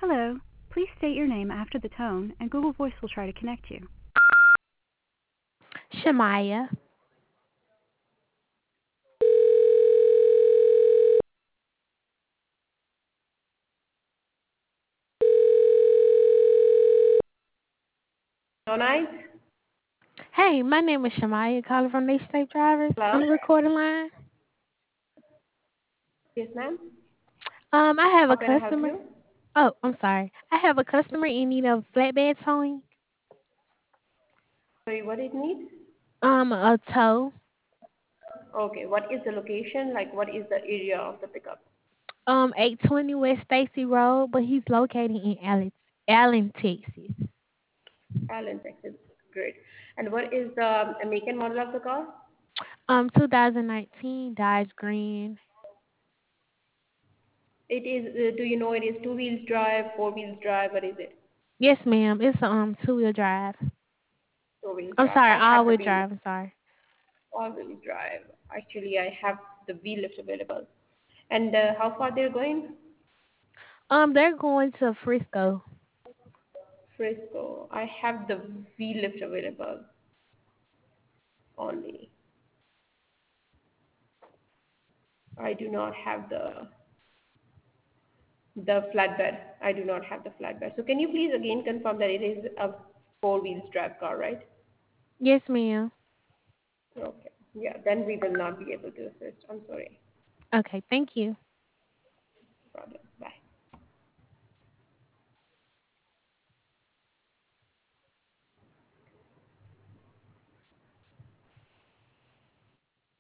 Hello. Please state your name after the tone, and Google Voice will try to connect you. Shamaya. No night? Hey, my name is Shamaya, calling from Nation Safe Drivers Hello? on the recording line. Yes, ma'am. I have How a can I help customer. you? Oh, I'm sorry. I have a customer in need of flatbed towing. Sorry, what it needs? A tow. Okay, what is the location? Like, what is the area of the pickup? 820 West Stacy Road, but he's located in Allen, Texas. Allen, Texas. Great. And what is the make and model of the car? 2019 Dodge Grand. It is, do you know it is two wheels drive, four wheels drive? What is it? Yes, ma'am. It's two-wheel drive. Two wheels I'm drive. sorry, I have the all-wheel wheel, drive. I'm sorry. all wheel drive. Actually, I have the wheel lift available. And how far they're going? They're going to Frisco. Frisco. I have the wheel lift available only. I do not have the flatbed. I do not have the flatbed. So can you please again confirm that it is a four wheels drive car, right? Yes, ma'am. Okay. Yeah, then we will not be able to assist. I'm sorry. Okay, thank you. No problem. Bye.